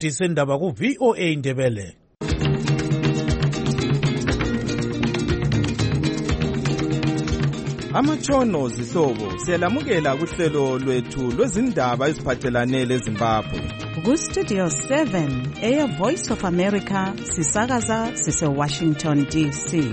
Disendaba ku VOA Indebele. Amatshono zihlobo siyalamukela kuhlelo lwethu lwezindaba eziphathelane leZimbabwe. Ku-Studio 7 Air Voice of America sisakaza sise-Washington DC.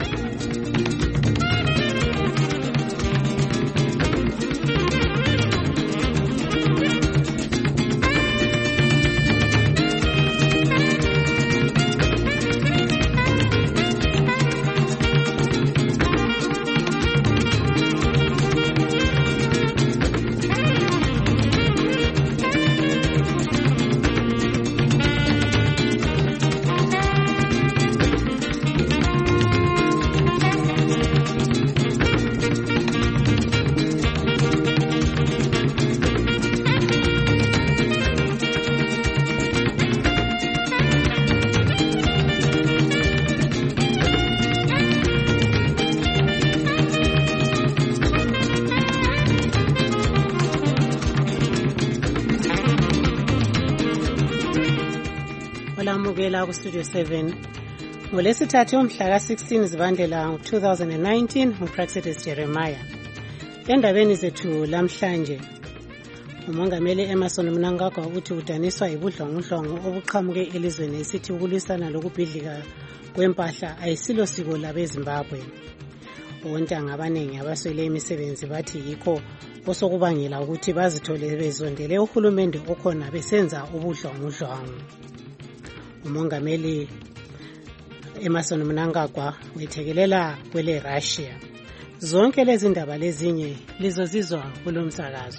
Olamukela ku Studio 7 ngolesithathu umhla ka-16 Zibandlela 2019 uPraxedis Jeremiah. Endabeni zethu lamhlanje, umongameli Emmerson Mnangagwa uthi udaniswa ibudlongudlongo obuqhamuke elizweni esithi ukulwisana lokubhidlika kwempahla ayisilo siko labeZimbabwe. Ontanga abaningi abaswele imisebenzi bathi yikho osokubangela ukuthi bazithole bezondele uhulumende okhona besenza ubudlongudlongo. Umongameli Emmerson Mnangagwa wethekelela kwele Russia. Zonke lezi ndaba lezinye lizozizwa kulomsakazo.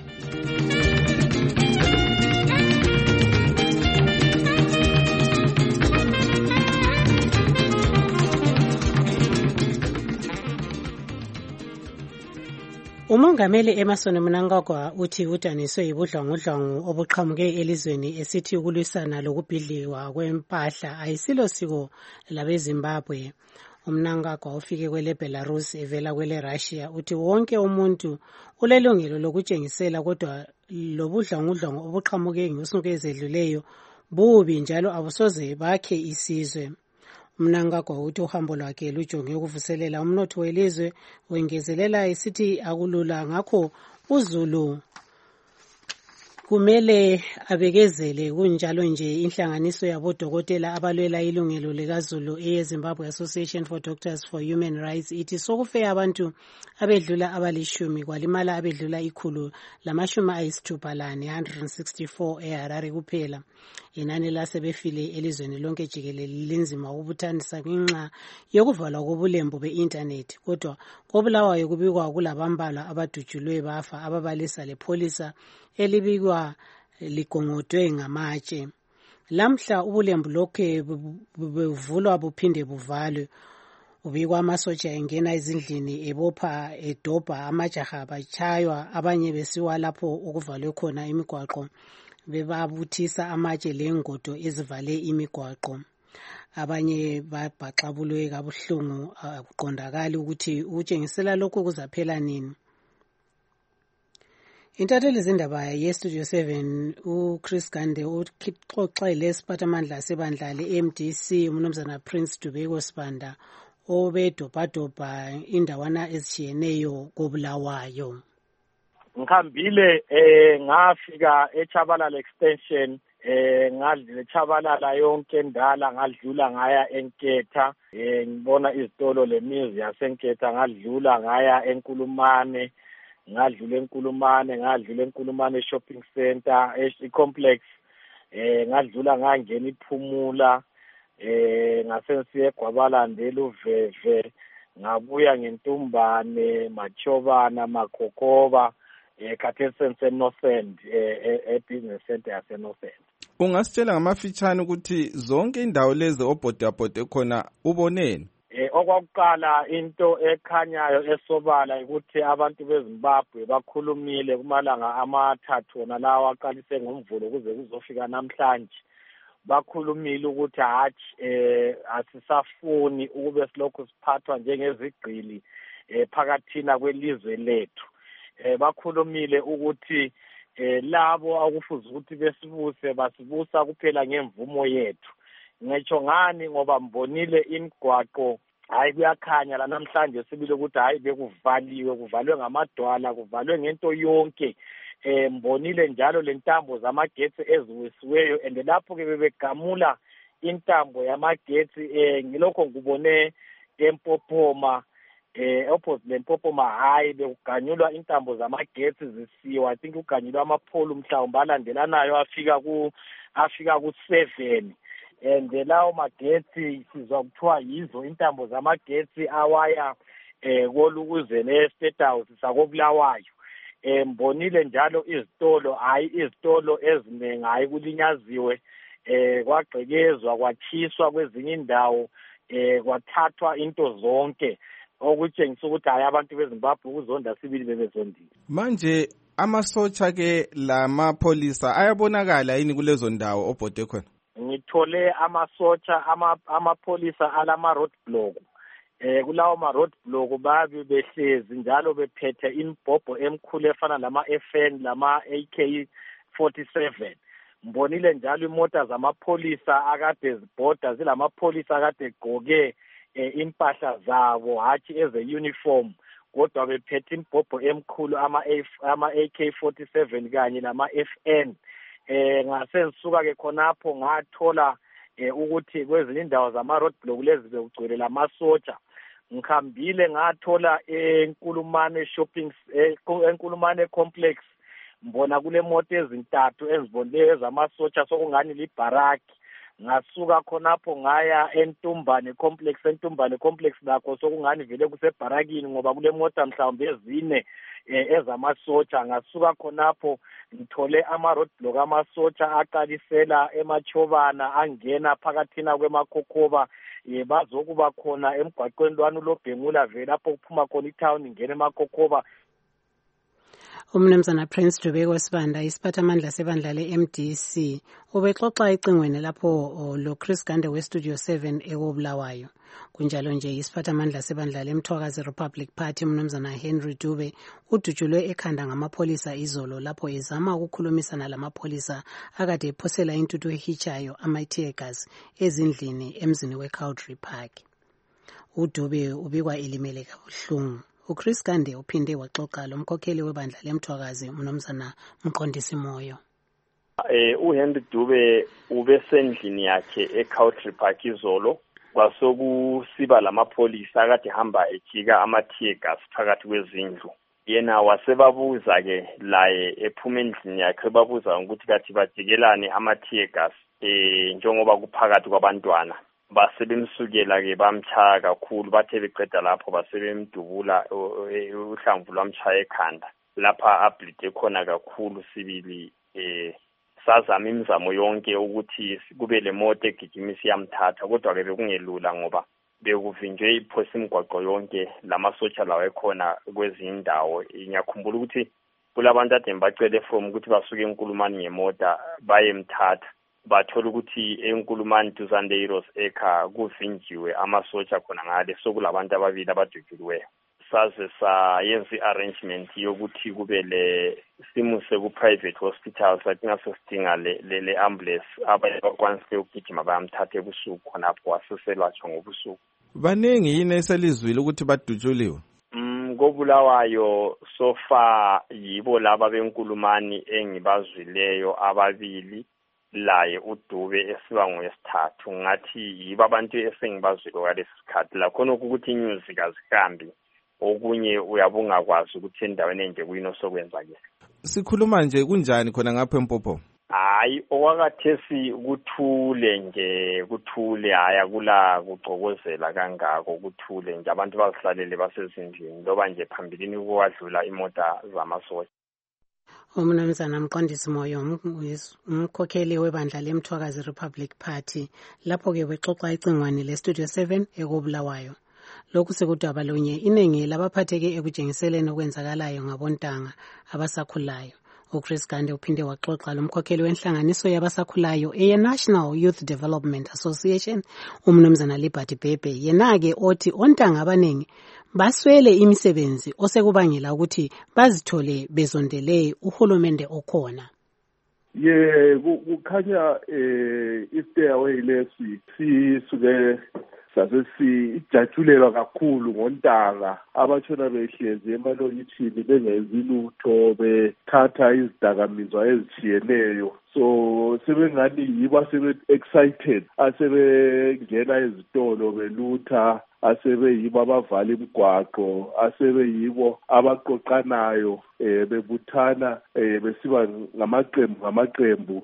Umongameli Emmerson Mnangagwa uthi udaniswe ibudlongudlongo obuqhamuke elizweni esithi ukulwisana lokubhidlikwa kwempahla ayisilo siko labeZimbabwe. Umnangagwa ufike kwele Belarus evela kwele Russia uthi wonke umuntu ulelungelo lokutshengisela, kodwa lobudlongudlongo obuqhamuke ngosuku ezedluleyo bubi njalo abusoze bakhe isizwe. Mnangagwa uthi uhambo lwakhe lujonge ukuvuselela umnotho welizwe, wengezelela esithi akulula ngakho uZulu kumele abekezele. Kunjalo nje inhlanganiso yabodokotela abalwela ilungelo likaZulu eyeZimbabwe Association for Doctors for Human Rights ithi sokufe abantu abedlula abalishumi kwalimala abedlula 164 eHarare kuphela. Inani lasebefile elizweni lonke jikelele linzima ukubuthanisa ngenxa yokuvalwa kobulembu be-internet, kodwa kobulawayo kubikwa kulabambalwa abadutshulwe bafa ababalisa lepholisa elibikwa ligongodwe ngamatshe. Lamhla ubulembu lokhe buvulwa buphinde buvalwe. Ubikwa amasotsha engena ezindlini ebopha edobha amajaha batshaywa, abanye besiwa lapho okuvalwe khona imigwaqo bebabuthisa amatshe lengodo ezivale imigwaqo. Abanye babhaxabulwe kabuhlungu, akuqondakali ukuthi ukutshengisela lokhu kuzaphela nini. Intatheli zindaba ye-Studio 7 uChris Gande uxoxele isiphathamandla sebandla le-MDC uMnumzana Prince Dubeko Sibanda obedobhadobha indawana ezitshiyeneyo koBulawayo. Ngikhambile ngafika eChabalala extension, ngadlula eChabalala yonke ndala, ngadlula ngaya eNketha, ngibona izitolo lemizi yaseNketha, ngadlula ngaya eNkulumane, ngadlula eNkulumane shopping center complex, ngadlula ngangena iPhumula, ngasensiye eGwabalanda eLuveve, ngabuya ngeNtumbane, Machobana, Makokoba, Kathesen Northend, business center yaseNorthend. Ungasitshela ngamafitshane ukuthi zonke indawo lezi obhodabhode khona uboneni? Okwakuqala into ekhanyayo esobala ukuthi abantu beZimbabwe bakhulumile kumalanga amathathu wona lawa aqalise ngoMvulo ukuze kuzofika namhlanje. Bakhulumile ukuthi hathi asisafuni ukube silokhu siphathwa njengezigqili phakathina kwelizwe lethu. Bakhulumile ukuthi labo akufuza ukuthi besibuse basibusa kuphela ngemvumo yethu. Ngitsho ngani ngoba mbonile imigwaqo hayi kuyakhanya la namhlanje sibile ukuthi hayi bekuvaliwe, kuvalwe ngamadwala, kuvalwe ngento yonke. Mbonile njalo lentambo zamagetsi eziwisiweyo and lapho ke bebegamula intambo yamagetsi ngilokho ngubone eMpophoma opposite leMpophoma hayi bekuganyulwa intambo zamagetsi zisiwa. I think uganyulwa amapholo mhlawumbe alandelanayo afika ku7 and lawo magetsi sizwa kuthiwa yizo intambo zamagetsi awaya kolukuzene eState House sakobulawayo. Mbonile njalo izitolo eziningi hayi kulinyaziwe, kwagqekezwa kwathiswa kwezinye indawo, kwathathwa into zonke okutshengisa ukuthi hayi abantu beZimbabwe ukuzonda sibili bebezondile. Manje amasotsha ke lamapholisa ayabonakala yini kulezo ndawo obhode khona? Ngithole amasotsha amapholisa alama roadblock. Kulawo ma roadblock babe behlezi njalo bephethe imibhobho emkhulu efana lama FN lama AK47. Mbonile njalo imota zamapholisa akade zibhoda zilamapholisa akade egqoke impahla zabo hathi eze uniform kodwa bephethe imibhobho emkhulu ama AK47 kanye nama FN. Ngasengisuka ke khonapho ngathola ukuthi kwezinye indawo zama roadblock lezi bekugcwele lamasotsha. Ngikhambile ngathola eNkulumane shopping eNkulumane complex mbona kule moto ezintathu ezibonile ezamasotsha sokungani libaraki. Ngasuka khonapho ngaya eNtumbane complex lakho sokungani vele kusebarakini ngoba kule moto mhlawumbe ezine ezamasotsha. Ngasuka khonapho ngithole ama roadblock amasotsha aqalisela eMachobana angena phakathina kwemakhokhoba bazokuba khona emgwaqweni lwanu loBhengula vele lapho kuphuma khona itown ingena emakhokhoba. Umnumzana Prince Dube Sibanda isiphathamandla sebandla leMDC ubexoxa ecingweni lapho lo Chris Gande weStudio 7 ekobulawayo. Kunjalo nje isiphathamandla sebandla leMthwakazi Republic Party umnumzana Henry Dube udutshulwe ekhanda ngamapholisa izolo lapho ezama ukukhulumisana lamapholisa akade ephosela intuthu ehichayo ama-tear gas ezindlini emzini weCowdry Park. uDube ubikwa elimele kabuhlungu. uChris Gande uphinde waxoxa lomkhokheli webandla leMthwakazi umnumzana Mqondisi Moyo. uHenry Dube ubesendlini yakhe eCowdry Park izolo kwasokusiba lamapholisa akade hamba ejika ama-tear gas phakathi kwezindlu. Yena wasebabuza ke laye ephuma endlini yakhe babuza ukuthi kathi bajikelane ama-tear gas njengoba kuphakathi kwabantwana. Basebemsukela ke bamchaya kakhulu bathe beqeda lapho basebemdubula uhlamvu lwamchaya ekhanda lapha ablide khona kakhulu sibili. Sazama imizamo yonke ukuthi kube le moto egijimisa yamthatha kodwa ke bekungelula ngoba bekuvinjwe iphosi imigwaqo yonke lamasotsha lawo ekhona kwezindawo. Ngiyakhumbula ukuthi kulabantu ade bacele from ukuthi basuke eNkulumane ngemota bayemthatha bathola ukuthi eNkulumane duzane Heroes Acre kuvinjiwe amasotsha khona ngale sokulabantu ababili abadutyuliweyo. Saze sayenza i-arrangement yokuthi kube le simuse ku-private hospital sathina sosidinga le ambulance abakwanise ukugijima bayamthatha ebusuku khonapho waseselatshwa ngobusuku. Baningi yini eselizwile ukuthi badutshuliwe? Kobulawayo sofa yibo laba beNkulumane engibazwileyo ababili laye uDube esiba ngowesithathu. Ngathi yibo abantu esengibazwile ngalesi sikhathi la khona ukuthi inews kazihambi okunye uyabungakwazi ukuthi endaweni enje kuyino sokwenzakala. Sikhuluma nje kunjani khona ngapha eMpophoma? Hayi okwakathesi kuthule haya kula kucokozela kangako kuthule nje abantu bazihlalele basezindlini loba nje phambilini kwadlula imota zamasotsha. Umnumzana Mqondisi Moyo umkhokheli webandla leMthwakazi Republic Party lapho ke bexoxa icingwane leStudio 7 ekobulawayo. Lokhu sekudaba lonye inengi labaphatheke ekujengiseleni okwenzakalayo ngabontanga abasakhulayo. uChris Gande uphinde waxoxa lomkhokheli wenhlanganiso yabasakhulayo eNational Youth Development Association umnumzana Liberty Bhebhe yena ke othi ontanga abaningi baswele imisebenzi osekubangela ukuthi bazithole bezondele uhulumende okhona. Kukhanya i-stay-away lesi sisuke sasesijatshulelwa kakhulu ngontanga abatshona behlezi emalokitshini bengenzi lutho bethatha izidakamizwa ezitshiyeneyo. So sebengani yibo asebe-excited asebengena ezitolo belutha asebeyibo abavala imigwaqo asebeyibo abaqoqanayo bebuthana besiba ngamaqembu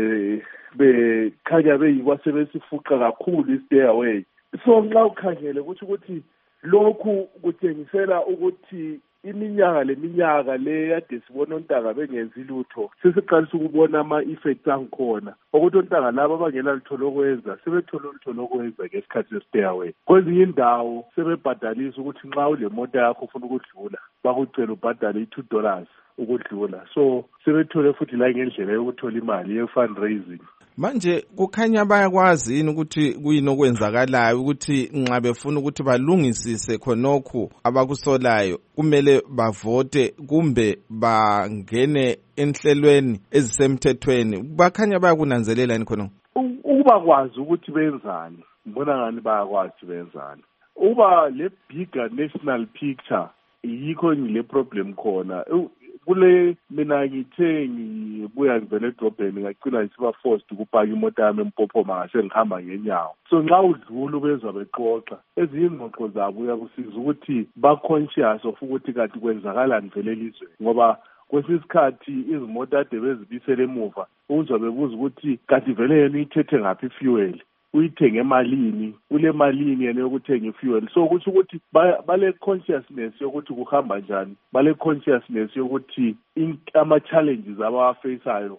bekhanya beyibo asebesifuqa kakhulu i-stay away. So nxa ukhangele ukuthi lokhu kutshengisela ukuthi iminyaka leminyaka le yade sibona ontanga bengenzi lutho sesiqalisa ukubona ama-effects angikhona ukuthi ontanga laba abangela lutho lokwenza sebethole ulutho lokwenza ngesikhathi se-stay away. Kwezinye indawo sebebhadalisa ukuthi nxa ule moto yakho ufuna ukudlula bakucela ubhadale $2 ukudlula. So sebethole futhi la ngendlela yokuthola imali ye-fundraising. Manje kukhanya bayakwazi yini ukuthi kuyini okwenzakalayo ukuthi nxa befuna ukuthi balungisise khonokho abakusolayo kumele bavote kumbe bangene enhlelweni ezisemthethweni bakhanya bayakunanzelela yini khonokho? Ukuba kwazi ukuthi benzani ngibona ngani bayakwazi benzani. Uba le bigger national picture yikho ngile problem khona. Kule mina ngithe ngibuya ngivele edrobheni ngacina ngisiba forced ukupaka imoto yami eMpophoma ngase ngihamba ngenyawo. So nxa udlula ubezwa bexoxa ezinye ingxoxo zabo uyakusiza ukuthi ba-conscious of ukuthi kanti kwenzakalani vele elizweni ngoba kwesinye isikhathi izimoto ade bezibisela emuva uzwa bebuza ukuthi kanti vele yena uyithethe ngaphi ifuel uyithenge emalini ule malini yena yokuthenga ifuel. So kusho ukuthi bale consciousness yokuthi kuhamba njani bale consciousness yokuthi ama-challenges abawafaceayo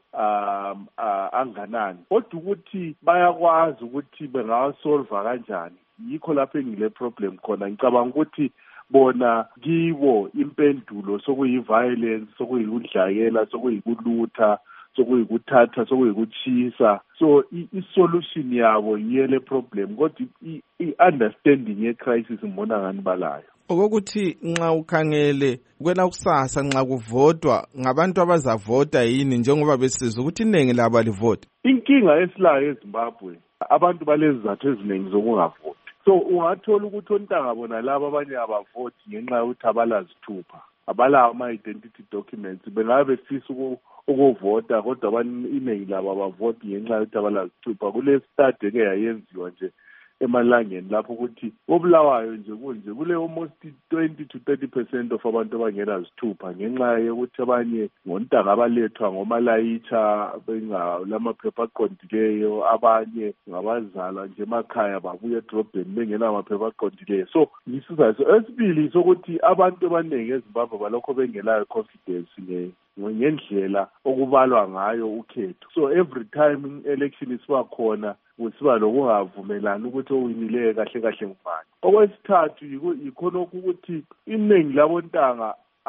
anganani kodwa ukuthi bayakwazi ukuthi bengawasolva kanjani. Yikho lapho engile problem khona ngicabanga ukuthi bona kibo impendulo sokuyi-violence sokuyikudlakela sokuyikulutha sokuyikuthatha sokuyikuchisa. So i-solution yabo yile problem kodwa i-understanding ye-crisis ngibona ngani balayo. Okokuthi nxa ukhangele kwela kusasa nxa kuvotwa ngabantu abazavota yini njengoba besizwa ukuthi iningi labo alivoti. Inkinga esilayo eZimbabwe abantu balezizathu eziningi zokungavoti. So ungathola ukuthi ontanga bona laba abanye abavoti ngenxa yokuthi abalazithupha abalawo ama-identity documents bengabe befisa ukuvota kodwa iningi labo abavoti ngenxa yokuthi abalazithupha. Kule study eke yayenziwa nje emalangeni lapho ukuthi obulawayo nje kunje kule almost 20 to 30% of abantu abangela zithupha ngenxa yokuthi abanye ngontanga abalethwa ngomalayitsha bengalamaphepha aqondileyo abanye ngabazalwa nje emakhaya babuya edrobheni bengena amaphepha aqondileyo. So isizathu esibili sokuthi abantu abaningi eZimbabwe balokho bengelayo confidence ngendlela okubalwa ngayo ukhetho. So every time election isiba khona kusiba lokungavumelani ukuthi owinileyo kahle kahle ngubani. Okwesithathu yikhonokho ukuthi iningi labontanga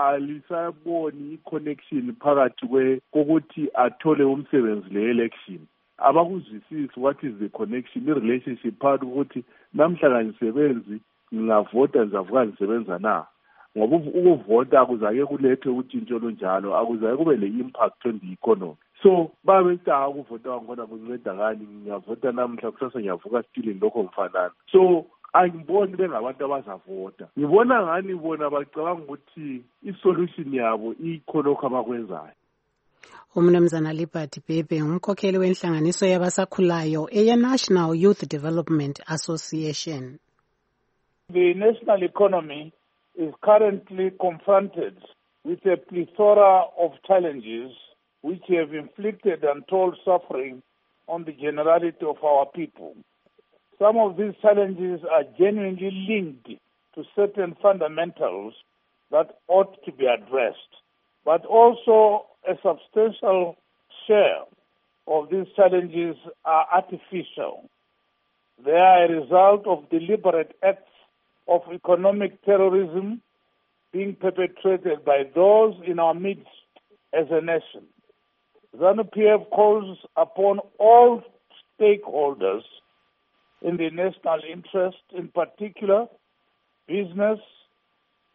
alisaboni i-connection phakathi kokuthi athole umsebenzi le-election. Abakuzwisisi what is the connection, i-relationship phakathi ukuthi namhla kangisebenzi ngingavota ngizavuka ngisebenza na. Ngoba ukuvota akuzake kulethe utshintsho olunjalo akuzake kube le-impact on the economy. So babetanga ukuvota wangona kunceda ngani ngiyavota namhla kusasa ngiyavuka still lokho ngifanana. So angiboni bengabantu abazavota. Ngibona ngani bona bacabanga ukuthi i-solution yabo ikhonokho abakwenzayo. Umnumzana Liberty Bhebhe ngumkhokheli wenhlanganiso yabasakhulayo eya-National Youth Development Association. The national economy is currently confronted with a plethora of challenges which have inflicted untold suffering on the generality of our people. Some of these challenges are genuinely linked to certain fundamentals that ought to be addressed, but also a substantial share of these challenges are artificial. They are a result of deliberate acts of economic terrorism being perpetrated by those in our midst as a nation. ZANU-PF calls upon all stakeholders in the national interest, in particular business,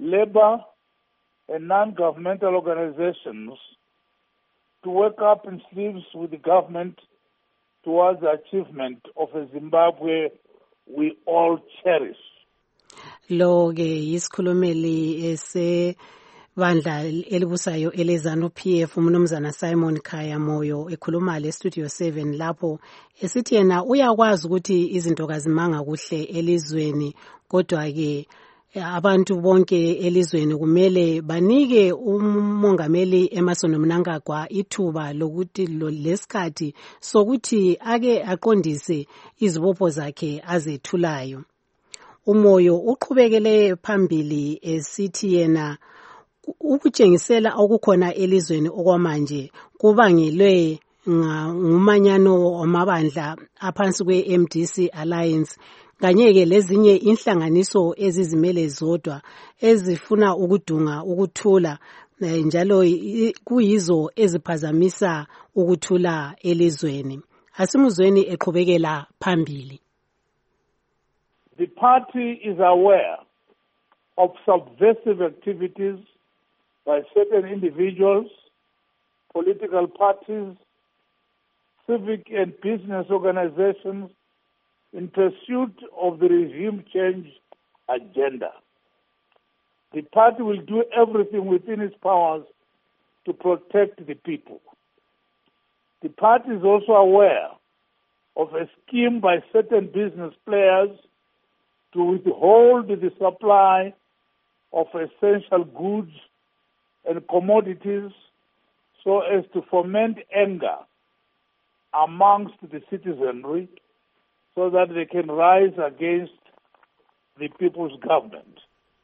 labor, and non-governmental organizations to work up in sleeves with the government towards the achievement of a Zimbabwe we all cherish. Lo ke isikhulumeli bandla elibusayo elezanu PF umnumzana Simon Khaya Moyo ekhuluma le Studio 7 lapho esithi yena uyakwazi ukuthi izinto kazimanga kuhle elizweni kodwa ke abantu bonke elizweni kumele banike umongameli Emmerson Mnangagwa ithuba lokuthi lesikhathi sokuthi ake aqondise izibopho zakhe azethulayo. Umoyo uqhubekele phambili esithi yena ukutshengisela okukhona elizweni okwamanje kubangelwe ngumanyano wamabandla aphansi kwe-MDC Alliance kanye ke lezinye inhlanganiso ezizimele zodwa ezifuna ukudunga ukuthula njalo kuyizo eziphazamisa ukuthula elizweni. Asimuzweni eqhubekela phambili. The party is aware of subversive activities by certain individuals, political parties, civic and business organizations in pursuit of the regime change agenda. The party will do everything within its powers to protect the people. The party is also aware of a scheme by certain business players to withhold the supply of essential goods and commodities so as to foment anger amongst the citizenry so that they can rise against the people's government.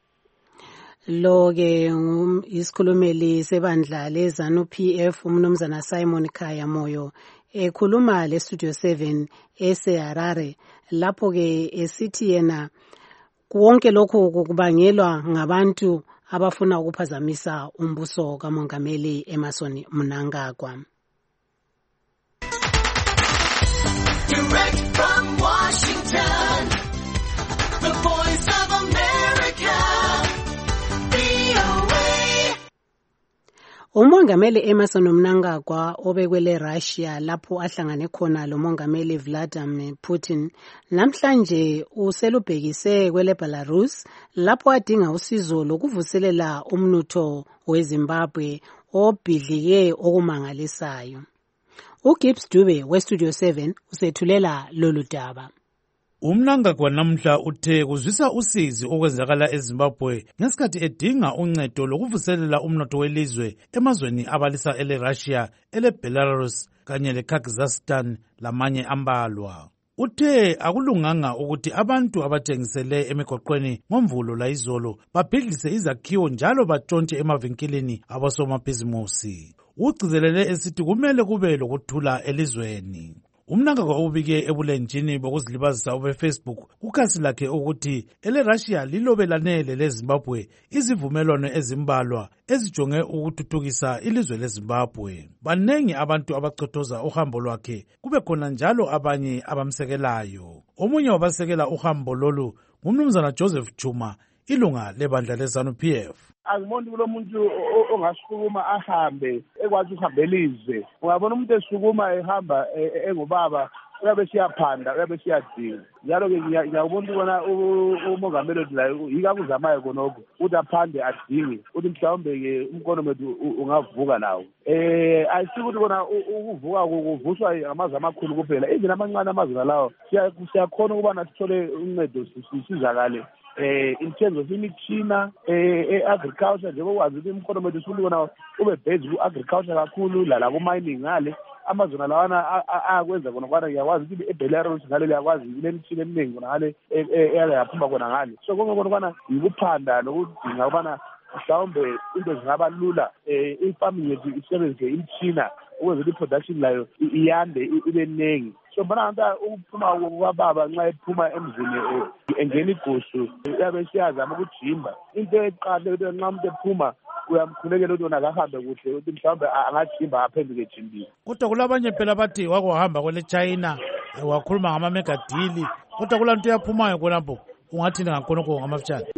Lo ke isikhulumeli sebandla lezanu PF umnumzana Simon Khaya Moyo ekhuluma le Studio 7 eseHarare lapho ke esithi yena konke lokho kubangelwa ngabantu abafuna ukuphazamisa umbuso kamongameli Emmerson Mnangagwa. Direct from Washington, the Voice of America, VOA. Umongameli Emmerson Mnangagwa obekwele Russia lapho ahlangane khona lo mongameli Vladimir Putin namhlanje uselubhekise kwele Belarus lapho adinga usizo lokuvuselela umnotho weZimbabwe obhidlike okumangalisayo. uGibbs Dube weStudio 7 usethulela lolu daba. Umnangagwa namhla uthe kuzwisa usizi okwenzakala eZimbabwe ngesikhathi edinga uncedo lokuvuselela umnotho welizwe emazweni abalisa ele-Russia, ele-Belarus kanye le-Kazakhstan lamanye ambalwa. Uthe akulunganga ukuthi abantu abathengisele emigoqweni ngomvulo layizolo babhidlise izakhiwo njalo batshontshe emavinkilini abosomabhizimusi. Ugcizelele esithi kumele kube lokuthula elizweni. Umnangagwa ubike ebulenjini bokuzilibazisa obeFacebook kukhasi lakhe ukuthi ele-Russia lilobelanele leZimbabwe izivumelwano ezimbalwa ezijonge ukuthuthukisa ilizwe leZimbabwe. Banengi abantu abachothoza uhambo lwakhe kube khona njalo abanye abamsekelayo. Omunye wabasekela uhambo lolu ngumnumzana Joseph Chuma ilunga lebandla lezanu PF. Angiboni kulo muntu ongasukuma ahambe ekwazi uhambe elizwe. Ungabona umuntu esukuma ehamba engubaba uyabe siyaphanda uyabe siyadinga. Njalo ke ngiyabona ukubona umongameli layo yikakuzamayo konoko ukuthi aphande adinge ukuthi mhlawumbe ke umkono wethu ungavuka nawo. Ayisithi ukuthi kona ukuvuka kuvuswa amazwe amakhulu kuphela. Even amancane amazwe lawo siyakhona ukuba nasithole uncedo sisizakale. In terms of imithina agriculture njengoba kwazi ukuthi umkhono wethu usulibona ube based ku-agriculture kakhulu lala ku-mining ngale amazwe lawana akwenza khona kwana ngiyakwazi ukuthi eBelarus ngale liyakwazi ilemithina eminingi khona ngale yaphuma khona ngale so konke khona kwana yikuphanda nokudinga ukubana mhlawumbe into zingaba lula i-farming yethu isebenzise imithina ukuze i-production layo iyande ibe ningi. So mbona nganta ukuphuma kwababa nxa ephuma emzini engena igusu uyabe siyazama ukujimba into eqale ukuthi nxa umuntu ephuma uyamkhulekela ukuthi wona akahambe kuhle ukuthi mhlawumbe angajimba aphenduke ejimbile. Kodwa kulabanye phela bathi wakwahamba kwele China wakhuluma ngama-megadili kodwa kulanto yaphumayo khonapho ungathini ngakhonokho ngamafutshane.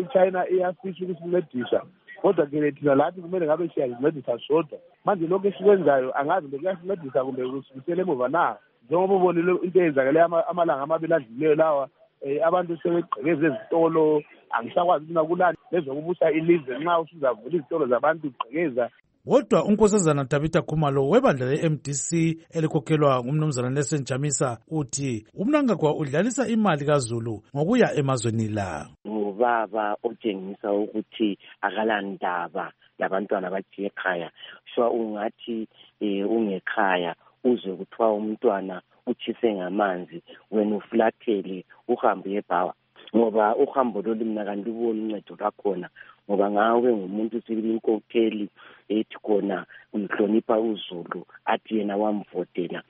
China iyafisha ukusincedisa kodwa ke thina lathi kumele ngabe siyazincedisa sodwa manje lokho esikwenzayo angazi bekuyasincedisa kumbe kusibisele emuva na njengoba ubonile into eyenzakele amalanga amabili adluleyo lawa abantu sebegqekeza ezitolo angisakwazi ukuthi nakulani lezokubusa ilizwe nxa usuzavula izitolo zabantu ugqekeza. Kodwa unkosazana Tabitha Khumalo webandla le-MDC elikhokhelwa ngumnumzana Nelson Chamisa uthi uMnangagwa udlalisa imali kaZulu ngokuya emazweni la. Ubaba otshengisa ukuthi akalandaba labantwana bathi ekhaya so ungathi ungekhaya uzwe kuthiwa umntwana utshise ngamanzi wena uflathele uhambe ebhawa ngoba uhambo lolu mina kandiboni uncedo lwakhona ngoba ngawe ngumuntu sibili inkokheli ethi khona uyihlonipha uZulu athi yena wamvotela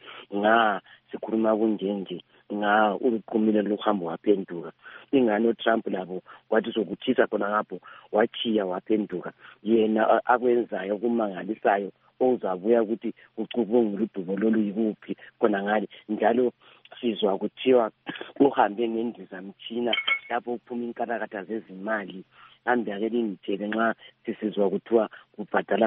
sikhuluma kunjenje uliqhumile lohambo waphenduka ingane uTrump labo wathi sokuthisa khona ngapho wachiya waphenduka yena akwenzayo kumangalisayo ozabuya ukuthi ucubungula udubo lolu yikuphi khona ngale njalo sizwa kuthiwa uhambe ngendizamtshina lapho uphuma inkarakata zezimali kambe ake ningitshele nxa sisizwa kuthiwa kubhadala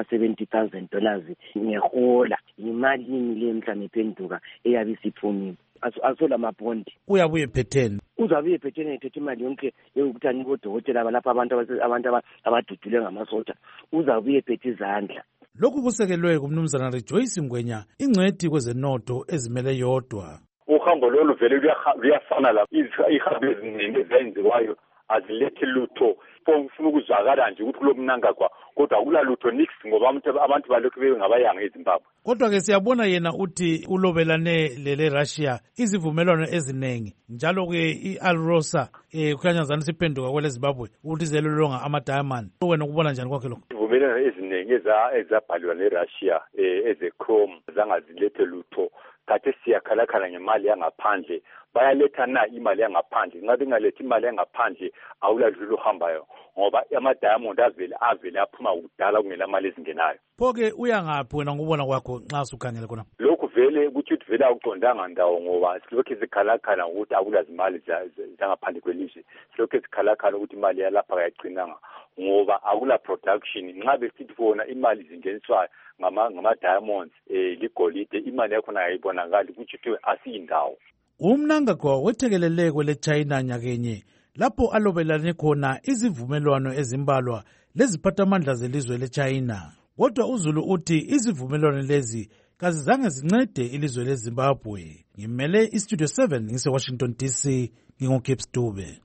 $70,000 ngehola imalini le mhlanje iphenduka eyabe isiphumile asola mabondi uyabuye phetheni uzabuye phetheni ethethe imali yonke yokuthi anibodokotela lapha abantu abadudule ngamasosha uzabuye phethe izandla. Lokhu kusekelwe kumnumzana Rejoice Ngwenya ingcwethi kwezenotho ezimele yodwa. Uhambo lolu vele luyafana la ihambo eziningi ezenziwayo azilethi lutho ufuna ukuzwakala nje ukuthi kulo Mnangagwa kodwa akulalutho nix ngoba abantu balokhu bengabayanga eZimbabwe. Kodwa ke siyabona yena uthi ulobelane lele Russia izivumelwano ezinengi njalo ke iAlrosa kukhanyazana siphenduka kwele Zimbabwe ukuthi zelolonga ama-diamond. Wena ukubona njani kwakhe lokho? Izivumelwano ezinengi ezabhaliwa neRussia eze-Chrome zangazilethe lutho kade siyakhalakhala ngemali yangaphandle bayaletha na imali yangaphandle ngabe ngalethi imali yangaphandle awuladlula uhambayo ngoba ama-diamond avele aphuma kudala kungela mali ezingenayo. Pho-ke uyangaphi wena ngokubona kwakho nxa sukhangele khona? Lokhu vele ukuthi vele awuqondanga ndawo ngoba silokhu sikhalakhala ngokuthi akulazimali zangaphandle kwelizwe silokhu sikhalakhala ukuthi imali yalapha kayacinanga ngoba akula production nxa besithi bona imali zingeniswayo ngama-diamonds ligolide imali yakhona ayibonakali ukuthi asiyindawo. UMnangagwa wethekelele kwele China nyakenye lapho alobelane khona izivumelwano ezimbalwa leziphathamandla zelizwe leChina. Kodwa uZulu uthi izivumelwano lezi kazizange zincede ilizwe leZimbabwe. Ngimele iStudio 7 ngise-Washington DC ngingoKips Dube.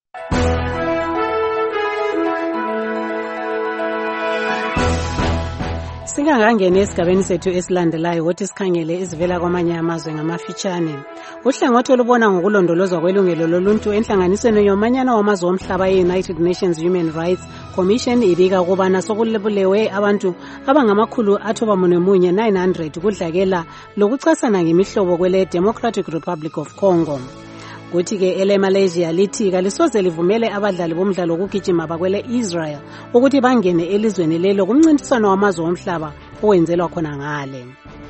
Singakangeni esigabeni sethu esilandelayo ukuthi sikhangele izivela kwamanye amazwe ngamafitshane. Uhlangothi olubona ngokulondolozwa kwelungelo loluntu enhlanganisweni yomanyano wamazwe omhlaba ye-United Nations Human Rights Commission ibika ukubana sokulebulewe abantu abangama-991 kudlakela lokuchasana ngemihlobo kwele Democratic Republic of Congo. Kuthi-ke ele-Malaysia lithi kalisoze livumele abadlali bomdlalo wokugijima bakwele Israel ukuthi bangene elizweni lelo kumncintiswano wamazwe omhlaba owenzelwa khona ngale.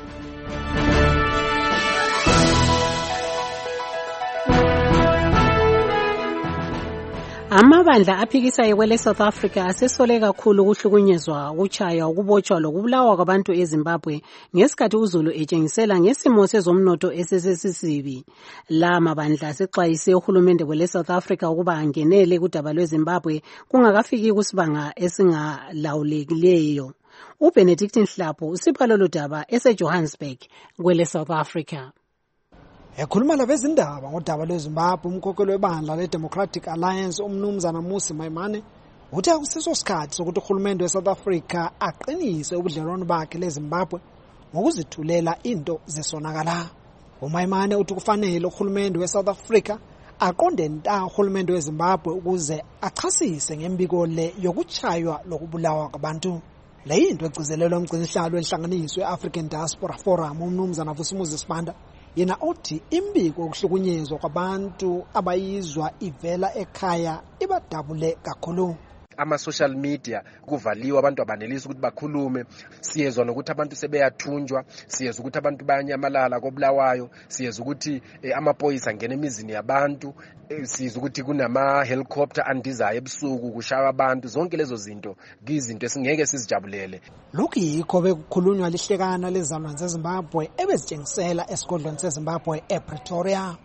Amabandla aphikisayo kwele South Africa asesole kakhulu ukuhlukunyezwa, ukutshaywa, ukubotshwa lokubulawa kwabantu eZimbabwe ngesikhathi uZulu etshengisela ngesimo sezomnotho esesisibi. La mabandla asexwayise uhulumende kwele South Africa ukuba angenele kudaba lweZimbabwe kungakafiki kusibanga esingalawulekileyo. uBenedict Nhlapho usipha lolu daba eseJohannesburg kwele South Africa. Ekhuluma labezindaba ngodaba lweZimbabwe umkhokheli webandla leDemocratic Alliance umnumzana Mmusi Maimane uthi akusiso sikhathi sokuthi uhulumende weSouth Africa aqinise ubudlelwano bakhe leZimbabwe ngokuzithulela into zesonakala. uMaimane uthi kufanele uhulumende weSouth Africa aqonde nta uhulumende weZimbabwe ukuze achasise ngembiko le yokuchaywa lokubulawa kwabantu. Le into egcizelelwe umgcinisihlalo wenhlanganiso yeAfrican Diaspora Forum umnumzana Vusumuzi Sibanda yena uthi imbiko yokuhlukunyezwa kwabantu abayizwa ivela ekhaya ibadabule kakhulu. ama-social media kuvaliwe, abantu abanelisi ukuthi bakhulume. Siyezwa nokuthi abantu sebeyathunjwa, siyezwa ukuthi abantu bayanyamalala koBulawayo, siyezwa ukuthi amaphoyisa angena emizini yabantu, siyezwa ukuthi kunama-helicopter andizayo ebusuku kushaya abantu. Zonke lezo zinto kuyizinto esingeke sizijabulele. Lokhu yikho bekukhulunywa lihlekana lezizalwane zeZimbabwe ebezitshengisela esigodlweni seZimbabwe ePretoria.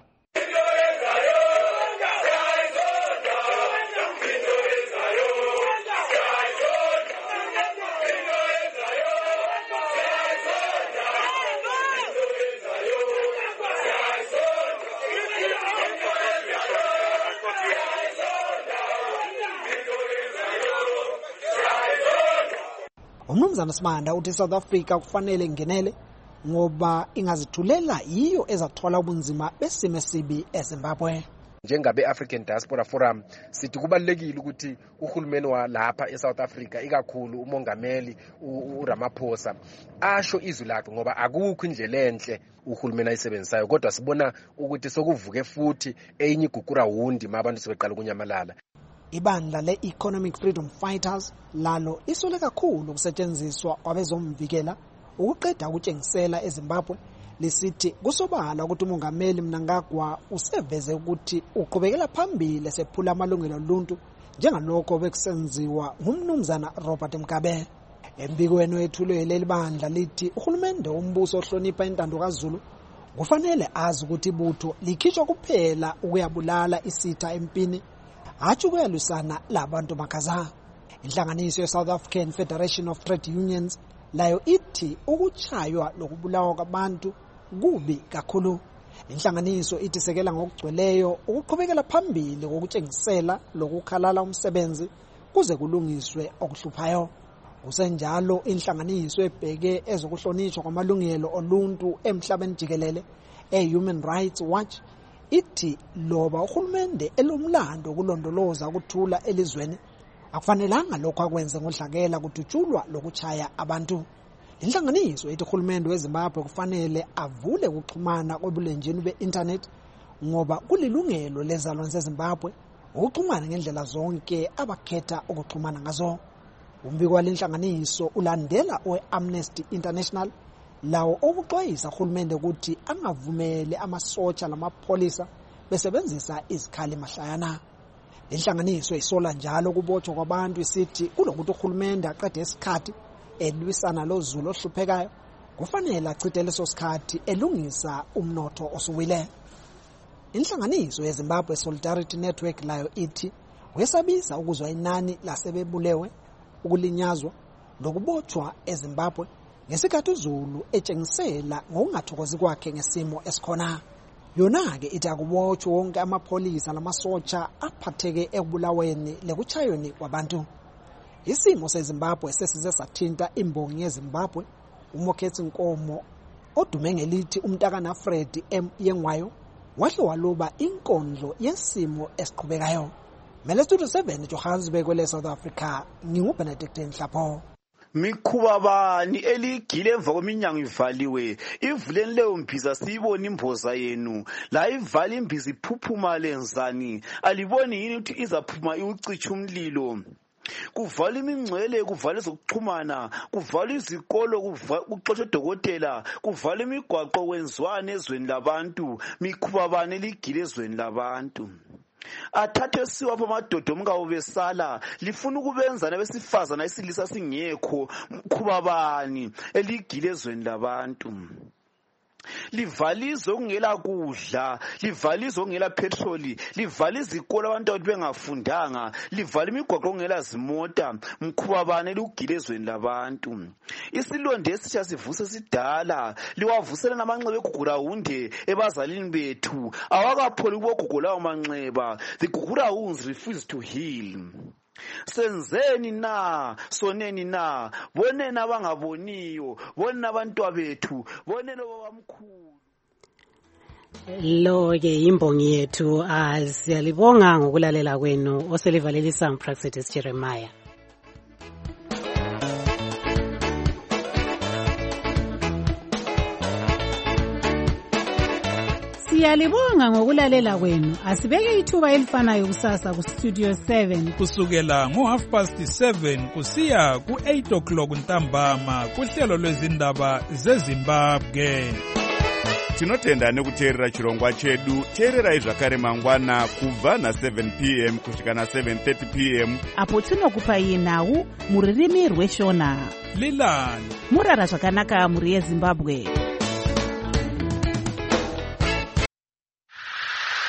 Umnumzana Sibanda uthi South Africa kufanele ingenele ngoba ingazithulela yiyo ezathola ubunzima besimo esibi eZimbabwe. Njengabe-African Diaspora Forum sithi kubalulekile ukuthi uhulumeni walapha eSouth Africa ikakhulu umongameli uRamaphosa asho izwi lakhe, ngoba akukho indlela enhle uhulumeni ayisebenzisayo, kodwa sibona ukuthi sokuvuke futhi enye igugura wundi mabantu sebeqala kunyamalala. Ibandla le-Economic Freedom Fighters lalo isole kakhulu ukusetshenziswa kwabezomvikela ukuqeda ukutshengisela eZimbabwe, lisithi kusobala ukuthi umongameli Mnangagwa useveze ukuthi uqhubekela phambili esephula amalungelo oluntu njengalokho bekusenziwa ngumnumzana Robert Mugabe. Embikweni wethulwe leli bandla lithi uhulumende wombuso ohlonipha intando kaZulu kufanele azi ukuthi ibutho likhishwa kuphela ukuyabulala isitha empini, hatshi ukuyalwisana labantu makaza. Inhlanganiso ye-South African Federation of Trade Unions layo ithi ukuchaywa lokubulawa kwabantu kubi kakhulu. Inhlanganiso ithi sekela ngokugcweleyo ukuqhubekela phambili ngokutshengisela lokukhalala umsebenzi kuze kulungiswe okuhluphayo. Kusenjalo inhlanganiso ebheke ezokuhlonishwa kwamalungelo oluntu emhlabeni jikelele Human Rights Watch ithi loba uhulumende elomlando kulondoloza ukuthula elizweni akufanelanga lokho akwenze ngodlakela kudutshulwa lokuchaya abantu. Inhlanganiso ithi uhulumende weZimbabwe kufanele avule ukuxhumana kwebulenjini be-internet ngoba kulilungelo lezalwane zeZimbabwe ukuxhumana ngendlela zonke abakhetha ukuxhumana ngazo. Umbiko walenhlanganiso ulandela we-Amnesty International lawo okuxwayisa uhulumende ukuthi angavumele amasotsha lamapholisa besebenzisa izikhali mahlayana. Inhlanganiso isola njalo kubotshwa kwabantu isithi kulokuthi uhulumende aqede isikhathi elwisana loZulu ohluphekayo kufanele achithe leso sikhathi elungisa umnotho osuwile. Inhlanganiso yeZimbabwe Solidarity Network layo ithi wesabisa ukuzwa inani lasebebulewe, ukulinyazwa lokubotshwa eZimbabwe ngesikhathi uZulu etshengisela ngokungathokozi kwakhe ngesimo esikhona. Yona-ke ithi akubotshwe wonke amapholisa namasotsha aphatheke ekubulaweni lekuchayweni kwabantu. Isimo seZimbabwe sesize sathinta imbongi yeZimbabwe uMokhethi Nkomo odume ngelithi umntakana Fred M Yengwayo wahle waluba inkondlo yesimo esiqhubekayo. Mele Studio 7 Johannesburg kwele South Africa, nginguBenedict Nhlapho. Mikhuba bani eligile emva kweminyango ivaliwe, ivuleni leyo mbiza siyibona imboza yenu, la ivala imbiza iphuphuma lenzani, aliboni yini ukuthi izaphuma iwucicha umlilo. Kuvala imingcele, kuvala ezokuxhumana, kuvala izikolo, kuxotsha odokotela, kuvala imigwaqo kwenziwane ezweni labantu, mikhuba bani eligile ezweni labantu. Athathe siwapha amadoda omkawo besala, lifuna ukubenza nabesifazana isilisa singekho, mkhuba bani eligile ezweni labantu. Livalize okungela kudla, livalize okungela petroli, livalize izikolo abantu abathi bengafundanga, livala imigwaqo okungela zimota, mkhuba bani eligile ezweni labantu. Isilonde esitsha sivuse sidala, liwavusela namanxeba egugulawunde ebazalini bethu, awakapholi kubogugu lawo manxeba. The Gugulawunds refuse to heal. Senzeni na, soneni na, boneni abangaboniyo, boneni abantwa bethu, boneni obabamkhulu. Lo-ke imbongi yethu, siyalibonga ngokulalela kwenu. Oselivalelisa nguPraxedis Jeremiah. Siyalibonga ngokulalela kwenu. Asibeke ithuba elifanayo kusasa ku Studio 7 kusukela ngo7:30 kusiya ku8 ntambama kuhlelo lwezindaba zeZimbabwe. Tinotenda nekuteerera chirongwa chedu. Teererai zvakare mangwana kubva na7 p.m. kusvika na7:30 p.m. apo tinokupai nhau muririmi rweshona. Lilani murara zvakanaka muri yeZimbabwe.